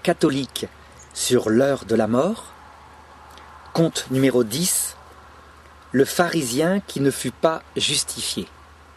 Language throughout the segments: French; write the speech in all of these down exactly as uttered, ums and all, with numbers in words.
catholique sur l'heure de la mort. Conte numéro dix, le pharisien qui ne fut pas justifié.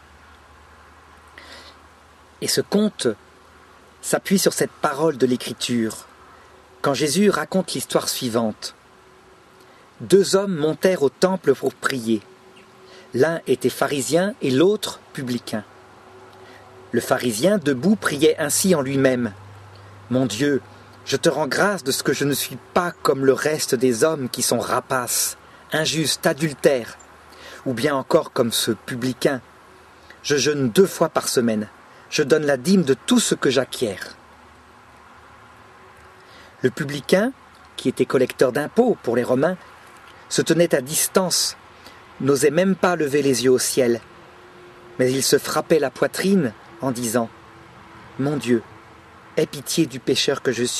Et ce conte s'appuie sur cette parole de l'Écriture, quand Jésus raconte l'histoire suivante. Deux hommes montèrent au temple pour prier. L'un était pharisien et l'autre publicain. Le pharisien, debout, priait ainsi en lui-même. « Mon Dieu, je te rends grâce de ce que je ne suis pas comme le reste des hommes qui sont rapaces, injustes, adultères, ou bien encore comme ce publicain. Je jeûne deux fois par semaine. Je donne la dîme de tout ce que j'acquiers. » Le publicain, qui était collecteur d'impôts pour les Romains, se tenait à distance, n'osait même pas lever les yeux au ciel, mais il se frappait la poitrine en disant « Mon Dieu, aie pitié du pécheur que je suis. »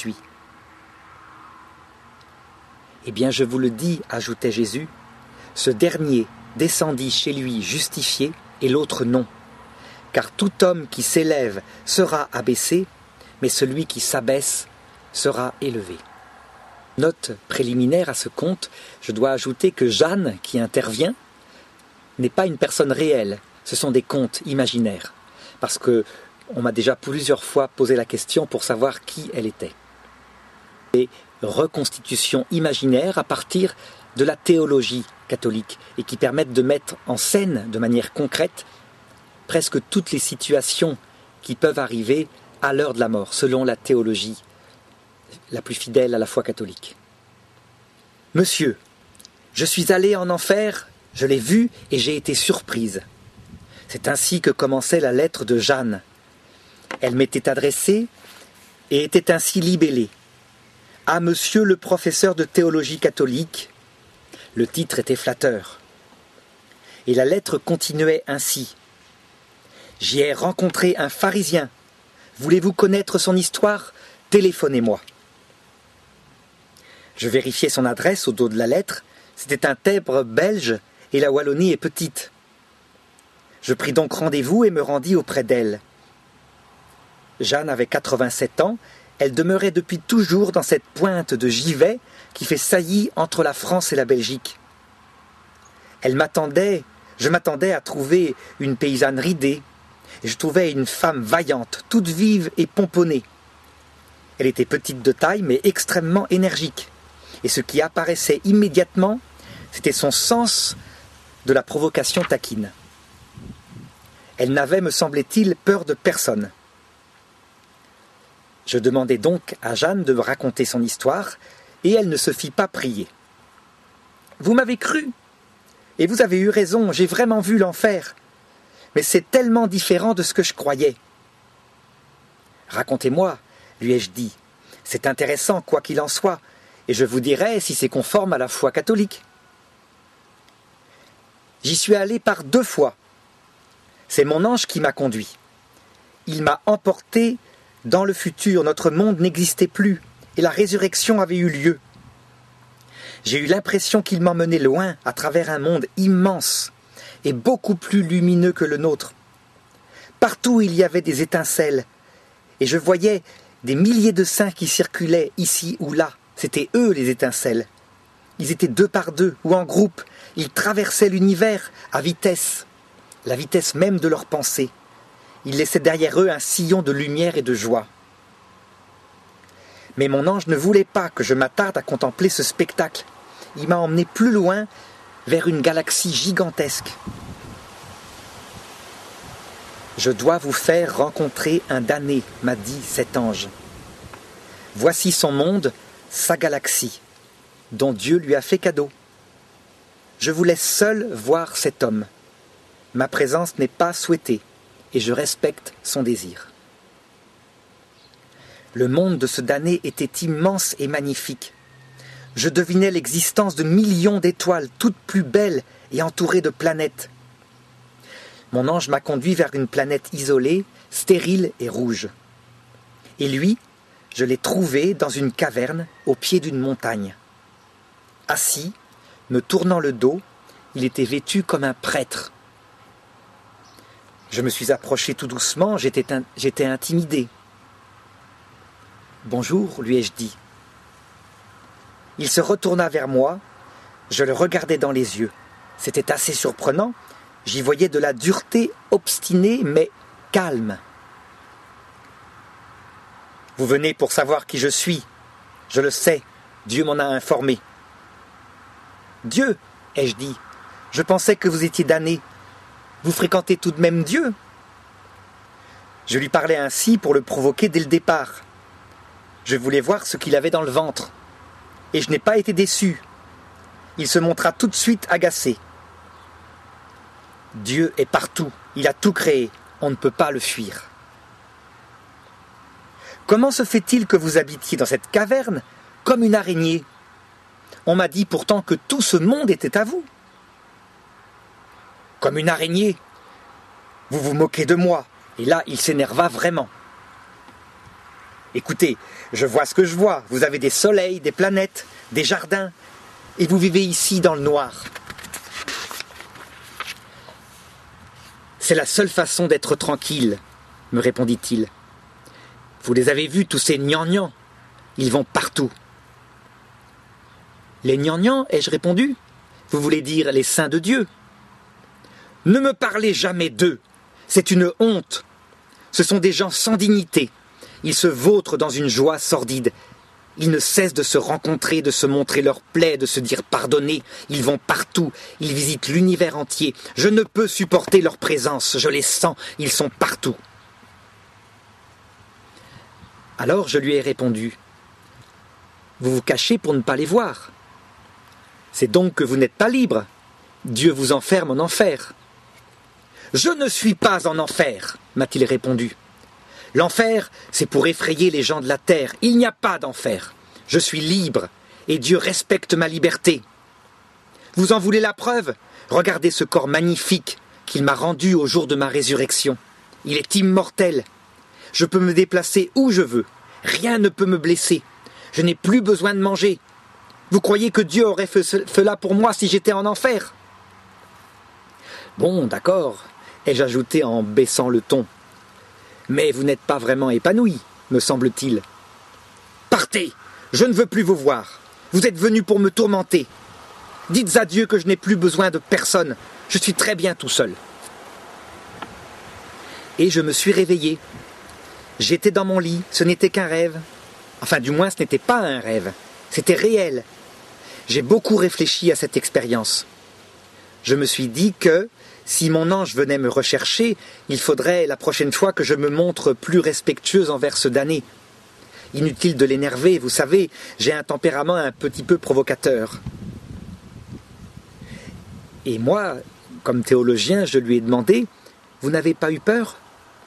Eh bien, je vous le dis, ajoutait Jésus, ce dernier descendit chez lui justifié et l'autre non. Car tout homme qui s'élève sera abaissé, mais celui qui s'abaisse sera élevé. Note préliminaire à ce conte, je dois ajouter que Jeanne, qui intervient, n'est pas une personne réelle, ce sont des contes imaginaires, parce que on m'a déjà plusieurs fois posé la question pour savoir qui elle était. Et reconstitution imaginaire à partir de la théologie catholique, et qui permettent de mettre en scène de manière concrète presque toutes les situations qui peuvent arriver à l'heure de la mort, selon la théologie la plus fidèle à la foi catholique. « Monsieur, je suis allé en enfer, je l'ai vu et j'ai été surprise. » C'est ainsi que commençait la lettre de Jeanne. Elle m'était adressée et était ainsi libellée. « À monsieur le professeur de théologie catholique », le titre était flatteur. Et la lettre continuait ainsi. « J'y ai rencontré un pharisien. Voulez-vous connaître son histoire ? Téléphonez-moi. » Je vérifiai son adresse au dos de la lettre. C'était un Tèbres belge et la Wallonie est petite. Je pris donc rendez-vous et me rendis auprès d'elle. Jeanne avait quatre-vingt-sept ans. Elle demeurait depuis toujours dans cette pointe de Givet qui fait saillie entre la France et la Belgique. Elle m'attendait, je m'attendais à trouver une paysanne ridée, et je trouvais une femme vaillante, toute vive et pomponnée. Elle était petite de taille, mais extrêmement énergique. Et ce qui apparaissait immédiatement, c'était son sens de la provocation taquine. Elle n'avait, me semblait-il, peur de personne. Je demandai donc à Jeanne de me raconter son histoire, et elle ne se fit pas prier. « Vous m'avez cru, et vous avez eu raison, j'ai vraiment vu l'enfer, mais c'est tellement différent de ce que je croyais. »« Racontez-moi, lui ai-je dit, c'est intéressant quoi qu'il en soit, et je vous dirai si c'est conforme à la foi catholique. » J'y suis allé par deux fois. C'est mon ange qui m'a conduit. Il m'a emporté dans le futur, notre monde n'existait plus, et la résurrection avait eu lieu. J'ai eu l'impression qu'il m'emmenait loin, à travers un monde immense, et beaucoup plus lumineux que le nôtre. Partout il y avait des étincelles, et je voyais des milliers de saints qui circulaient ici ou là. C'étaient eux les étincelles. Ils étaient deux par deux ou en groupe. Ils traversaient l'univers à vitesse, la vitesse même de leurs pensées. Ils laissaient derrière eux un sillon de lumière et de joie. Mais mon ange ne voulait pas que je m'attarde à contempler ce spectacle. Il m'a emmené plus loin, vers une galaxie gigantesque. « Je dois vous faire rencontrer un damné, m'a dit cet ange. Voici son monde, sa galaxie, dont Dieu lui a fait cadeau. Je vous laisse seul voir cet homme. Ma présence n'est pas souhaitée, et je respecte son désir. » Le monde de ce damné était immense et magnifique. Je devinais l'existence de millions d'étoiles, toutes plus belles et entourées de planètes. Mon ange m'a conduit vers une planète isolée, stérile et rouge. Et lui, je l'ai trouvé dans une caverne au pied d'une montagne. Assis, me tournant le dos, il était vêtu comme un prêtre. Je me suis approché tout doucement, j'étais, in- j'étais intimidé. Bonjour, lui ai-je dit. Il se retourna vers moi, je le regardais dans les yeux. C'était assez surprenant, j'y voyais de la dureté obstinée mais calme. Vous venez pour savoir qui je suis. Je le sais, Dieu m'en a informé. Dieu, ai-je dit, je pensais que vous étiez damné. Vous fréquentez tout de même Dieu. Je lui parlais ainsi pour le provoquer dès le départ. Je voulais voir ce qu'il avait dans le ventre. Et je n'ai pas été déçu. Il se montra tout de suite agacé. Dieu est partout, il a tout créé, on ne peut pas le fuir. Comment se fait-il que vous habitiez dans cette caverne comme une araignée? On m'a dit pourtant que tout ce monde était à vous. Comme une araignée? Vous vous moquez de moi. Et là, il s'énerva vraiment. Écoutez, je vois ce que je vois. Vous avez des soleils, des planètes, des jardins. Et vous vivez ici dans le noir. C'est la seule façon d'être tranquille, me répondit-il. Vous les avez vus, tous ces gnangnans. Ils vont partout. Les gnangnans, ai-je répondu? Vous voulez dire les saints de Dieu? Ne me parlez jamais d'eux. C'est une honte. Ce sont des gens sans dignité. Ils se vautrent dans une joie sordide. Ils ne cessent de se rencontrer, de se montrer leurs plaies, de se dire pardonner. Ils vont partout. Ils visitent l'univers entier. Je ne peux supporter leur présence. Je les sens. Ils sont partout. Alors je lui ai répondu. Vous vous cachez pour ne pas les voir. C'est donc que vous n'êtes pas libre. Dieu vous enferme en enfer. Je ne suis pas en enfer, m'a-t-il répondu. L'enfer, c'est pour effrayer les gens de la terre. Il n'y a pas d'enfer. Je suis libre et Dieu respecte ma liberté. Vous en voulez la preuve? Regardez ce corps magnifique qu'il m'a rendu au jour de ma résurrection. Il est immortel. Je peux me déplacer où je veux. Rien ne peut me blesser. Je n'ai plus besoin de manger. Vous croyez que Dieu aurait fait cela pour moi si j'étais en enfer? Bon, d'accord, ai-je ajouté en baissant le ton. Mais vous n'êtes pas vraiment épanoui, me semble-t-il. Partez, je ne veux plus vous voir. Vous êtes venu pour me tourmenter. Dites à Dieu que je n'ai plus besoin de personne. Je suis très bien tout seul. Et je me suis réveillé. J'étais dans mon lit, ce n'était qu'un rêve. Enfin, du moins, ce n'était pas un rêve. C'était réel. J'ai beaucoup réfléchi à cette expérience. Je me suis dit que, si mon ange venait me rechercher, il faudrait la prochaine fois que je me montre plus respectueuse envers ce damné. Inutile de l'énerver, vous savez, j'ai un tempérament un petit peu provocateur. Et moi, comme théologien, je lui ai demandé, « Vous n'avez pas eu peur ?»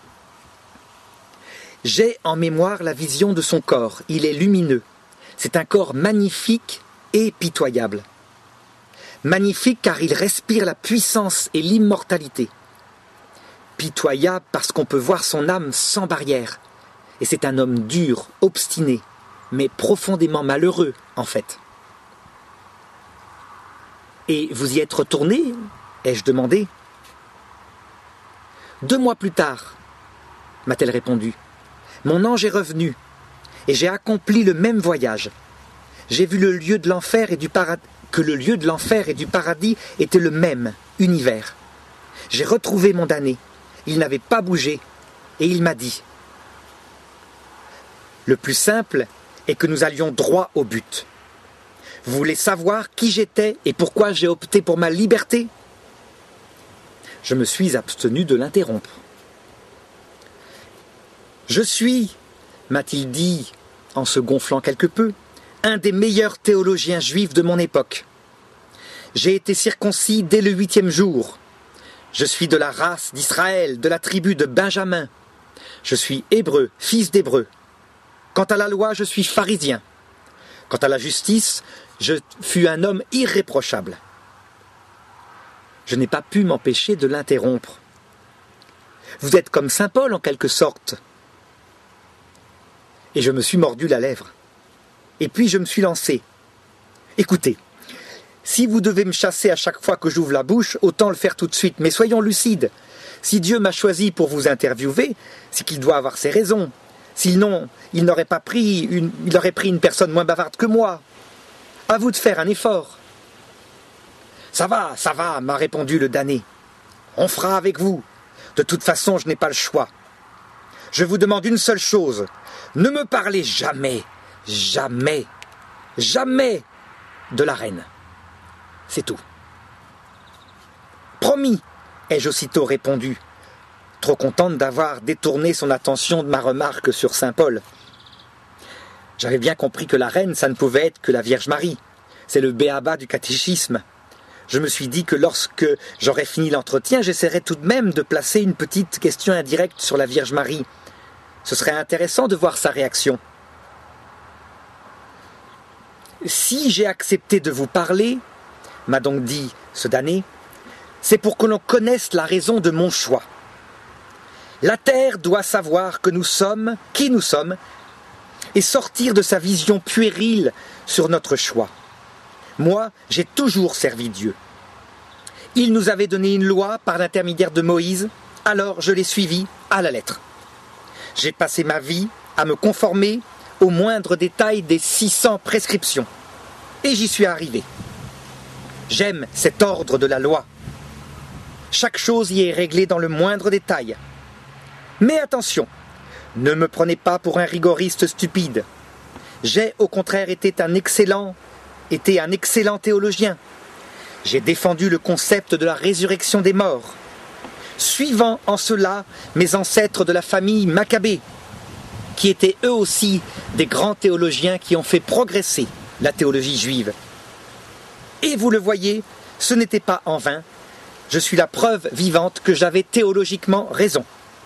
J'ai en mémoire la vision de son corps, il est lumineux. C'est un corps magnifique et pitoyable. Magnifique car il respire la puissance et l'immortalité. Pitoyable parce qu'on peut voir son âme sans barrière. Et c'est un homme dur, obstiné, mais profondément malheureux, en fait. Et vous y êtes retourné? Ai-je demandé. Deux mois plus tard, m'a-t-elle répondu. Mon ange est revenu, et j'ai accompli le même voyage. J'ai vu le lieu de l'enfer et du paradis, que le lieu de l'enfer et du paradis était le même univers. J'ai retrouvé mon damné. Il n'avait pas bougé, et il m'a dit « Le plus simple est que nous allions droit au but. Vous voulez savoir qui j'étais et pourquoi j'ai opté pour ma liberté ?» Je me suis abstenu de l'interrompre. « Je suis, m'a-t-il dit, en se gonflant quelque peu, un des meilleurs théologiens juifs de mon époque. J'ai été circoncis dès le huitième jour. Je suis de la race d'Israël, de la tribu de Benjamin. Je suis hébreu, fils d'hébreu. Quant à la loi, je suis pharisien. Quant à la justice, je fus un homme irréprochable. » Je n'ai pas pu m'empêcher de l'interrompre. « Vous êtes comme saint Paul en quelque sorte. » Et je me suis mordu la lèvre. Et puis je me suis lancé. « Écoutez, si vous devez me chasser à chaque fois que j'ouvre la bouche, autant le faire tout de suite. Mais soyons lucides. Si Dieu m'a choisi pour vous interviewer, c'est qu'il doit avoir ses raisons. Sinon, il n'aurait pas pris une, il aurait pris une personne moins bavarde que moi. À vous de faire un effort. Ça va, ça va, m'a répondu le damné. On fera avec vous. De toute façon, je n'ai pas le choix. Je vous demande une seule chose. Ne me parlez jamais, jamais, jamais de la reine. C'est tout. Promis, ai-je aussitôt répondu, trop contente d'avoir détourné son attention de ma remarque sur saint Paul. J'avais bien compris que la reine, ça ne pouvait être que la Vierge Marie. C'est le b.a.-ba du catéchisme. Je me suis dit que lorsque j'aurais fini l'entretien, j'essaierais tout de même de placer une petite question indirecte sur la Vierge Marie. Ce serait intéressant de voir sa réaction. Si j'ai accepté de vous parler, m'a donc dit ce damné, c'est pour que l'on connaisse la raison de mon choix. La terre doit savoir que nous sommes qui nous sommes et sortir de sa vision puérile sur notre choix. Moi, j'ai toujours servi Dieu. Il nous avait donné une loi par l'intermédiaire de Moïse, alors je l'ai suivie à la lettre. J'ai passé ma vie à me conformer au moindre détail des six cents prescriptions. Et j'y suis arrivé. J'aime cet ordre de la loi. Chaque chose y est réglée dans le moindre détail. Mais attention, ne me prenez pas pour un rigoriste stupide. J'ai au contraire été un excellent, été un excellent théologien. J'ai défendu le concept de la résurrection des morts, suivant en cela mes ancêtres de la famille Maccabée, qui étaient eux aussi des grands théologiens qui ont fait progresser la théologie juive. Et vous le voyez, ce n'était pas en vain. Je suis la preuve vivante que j'avais théologiquement raison.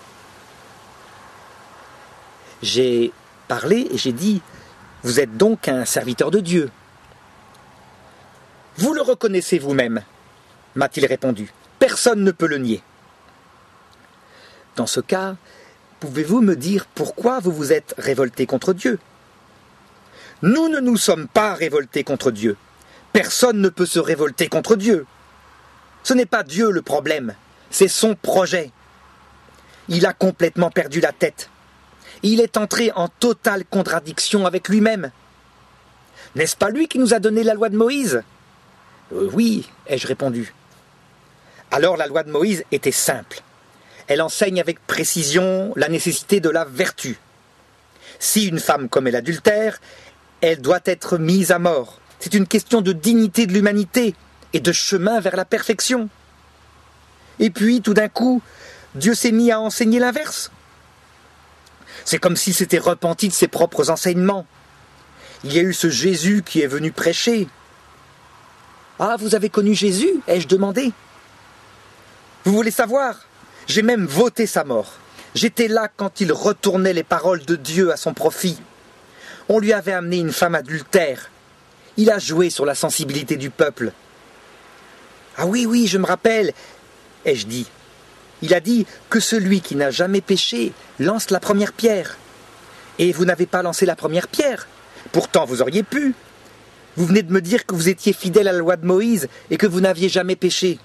J'ai parlé et j'ai dit « Vous êtes donc un serviteur de Dieu ». « Vous le reconnaissez vous-même » m'a-t-il répondu. « Personne ne peut le nier. » Dans ce cas, pouvez-vous me dire pourquoi vous vous êtes révolté contre Dieu ? Nous ne nous sommes pas révoltés contre Dieu. Personne ne peut se révolter contre Dieu. Ce n'est pas Dieu le problème, c'est son projet. Il a complètement perdu la tête. Il est entré en totale contradiction avec lui-même. N'est-ce pas lui qui nous a donné la loi de Moïse ? Euh, oui, ai-je répondu. Alors la loi de Moïse était simple. Elle enseigne avec précision la nécessité de la vertu. Si une femme commet l'adultère, elle doit être mise à mort. C'est une question de dignité de l'humanité et de chemin vers la perfection. Et puis, tout d'un coup, Dieu s'est mis à enseigner l'inverse. C'est comme s'il s'était repenti de ses propres enseignements. Il y a eu ce Jésus qui est venu prêcher. « Ah, vous avez connu Jésus ?» ai-je demandé. « Vous voulez savoir ? J'ai même voté sa mort. J'étais là quand il retournait les paroles de Dieu à son profit. On lui avait amené une femme adultère. Il a joué sur la sensibilité du peuple. »« Ah oui, oui, je me rappelle, » ai-je dit. Il a dit que celui qui n'a jamais péché lance la première pierre. Et vous n'avez pas lancé la première pierre. Pourtant, vous auriez pu. Vous venez de me dire que vous étiez fidèle à la loi de Moïse et que vous n'aviez jamais péché.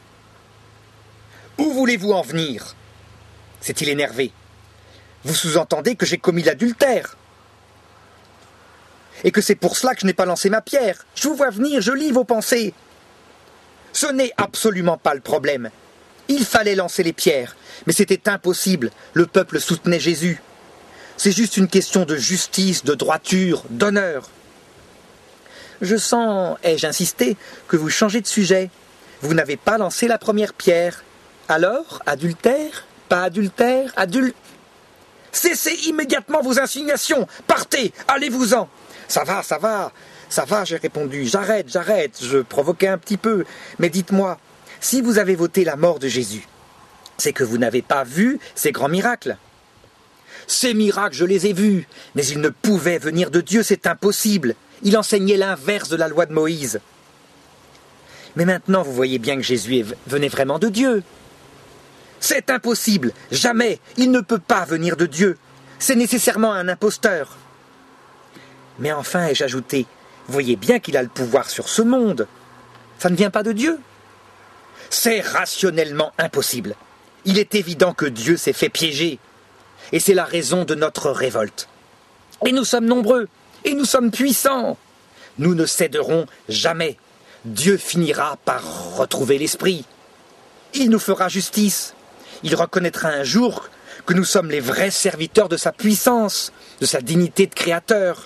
Où voulez-vous en venir ? S'est-il énervé. Vous sous-entendez que j'ai commis l'adultère. Et que c'est pour cela que je n'ai pas lancé ma pierre. Je vous vois venir, je lis vos pensées. Ce n'est absolument pas le problème. Il fallait lancer les pierres, mais c'était impossible. Le peuple soutenait Jésus. C'est juste une question de justice, de droiture, d'honneur. Je sens, ai-je insisté, que vous changez de sujet. Vous n'avez pas lancé la première pierre. Alors, adultère, pas adultère, adulte... Cessez immédiatement vos insignations. Partez, allez-vous-en. Ça va, ça va, ça va, j'ai répondu. J'arrête, j'arrête, je provoquais un petit peu. Mais dites-moi, si vous avez voté la mort de Jésus, c'est que vous n'avez pas vu ces grands miracles. Ces miracles, je les ai vus, mais ils ne pouvaient venir de Dieu, c'est impossible. Il enseignait l'inverse de la loi de Moïse. Mais maintenant, vous voyez bien que Jésus venait vraiment de Dieu. C'est impossible, jamais, il ne peut pas venir de Dieu. C'est nécessairement un imposteur. Mais enfin, ai-je ajouté, vous voyez bien qu'il a le pouvoir sur ce monde. Ça ne vient pas de Dieu. C'est rationnellement impossible. Il est évident que Dieu s'est fait piéger. et c'est la raison de notre révolte. Et nous sommes nombreux, et nous sommes puissants. Nous ne céderons jamais. Dieu finira par retrouver l'esprit. Il nous fera justice. Il reconnaîtra un jour que nous sommes les vrais serviteurs de sa puissance, de sa dignité de créateur.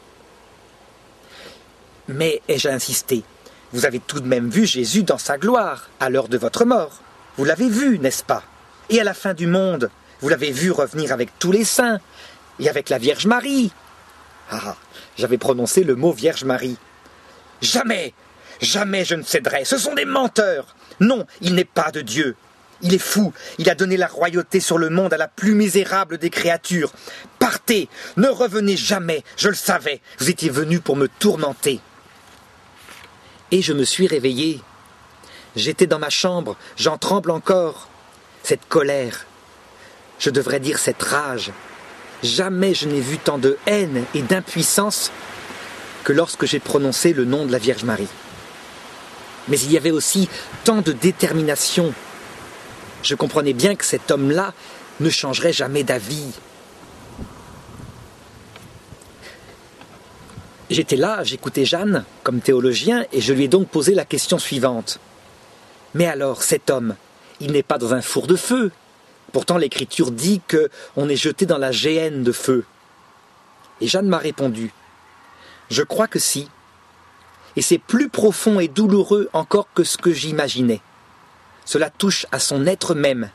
Mais, ai-je insisté, vous avez tout de même vu Jésus dans sa gloire, à l'heure de votre mort. Vous l'avez vu, n'est-ce pas? Et à la fin du monde, vous l'avez vu revenir avec tous les saints, et avec la Vierge Marie. Ah, j'avais prononcé le mot Vierge Marie. Jamais, jamais je ne céderai, ce sont des menteurs. Non, il n'est pas de Dieu. Il est fou, il a donné la royauté sur le monde à la plus misérable des créatures. Partez, ne revenez jamais, je le savais, vous étiez venu pour me tourmenter. Et je me suis réveillé. J'étais dans ma chambre, j'en tremble encore. Cette colère, je devrais dire cette rage. Jamais je n'ai vu tant de haine et d'impuissance que lorsque j'ai prononcé le nom de la Vierge Marie. Mais il y avait aussi tant de détermination. Je comprenais bien que cet homme-là ne changerait jamais d'avis. J'étais là, j'écoutais Jeanne comme théologien et je lui ai donc posé la question suivante. Mais alors, cet homme, il n'est pas dans un four de feu. Pourtant, l'Écriture dit qu'on est jeté dans la géhenne de feu. Et Jeanne m'a répondu. Je crois que si. Et c'est plus profond et douloureux encore que ce que j'imaginais. Cela touche à son être même.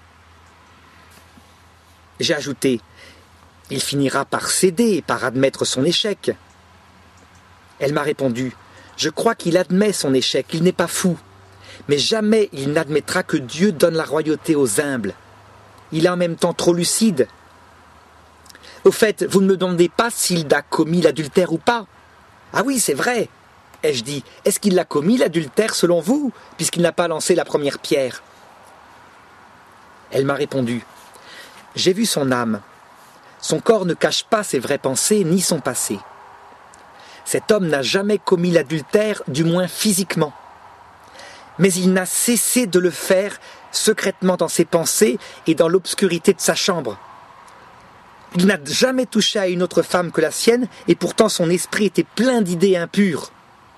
J'ai ajouté, il finira par céder et par admettre son échec. Elle m'a répondu, je crois qu'il admet son échec, il n'est pas fou. Mais jamais il n'admettra que Dieu donne la royauté aux humbles. Il est en même temps trop lucide. Au fait, vous ne me demandez pas s'il a commis l'adultère ou pas. Ah oui, c'est vrai, ai-je dit. Est-ce qu'il a commis l'adultère selon vous, puisqu'il n'a pas lancé la première pierre? Elle m'a répondu. J'ai vu son âme. Son corps ne cache pas ses vraies pensées ni son passé. Cet homme n'a jamais commis l'adultère, du moins physiquement. Mais il n'a cessé de le faire secrètement dans ses pensées et dans l'obscurité de sa chambre. Il n'a jamais touché à une autre femme que la sienne, et pourtant son esprit était plein d'idées impures.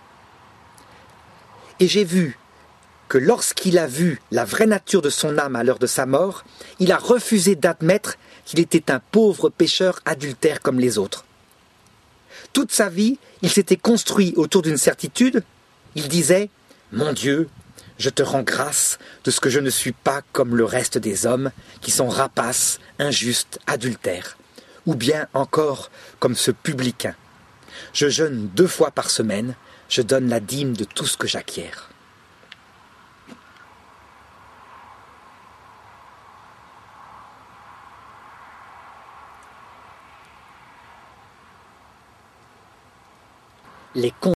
Et j'ai vu que lorsqu'il a vu la vraie nature de son âme à l'heure de sa mort, il a refusé d'admettre qu'il était un pauvre pécheur adultère comme les autres. Toute sa vie, il s'était construit autour d'une certitude. Il disait « Mon Dieu, je te rends grâce de ce que je ne suis pas comme le reste des hommes qui sont rapaces, injustes, adultères, ou bien encore comme ce publicain. Je jeûne deux fois par semaine, je donne la dîme de tout ce que j'acquiers. » Les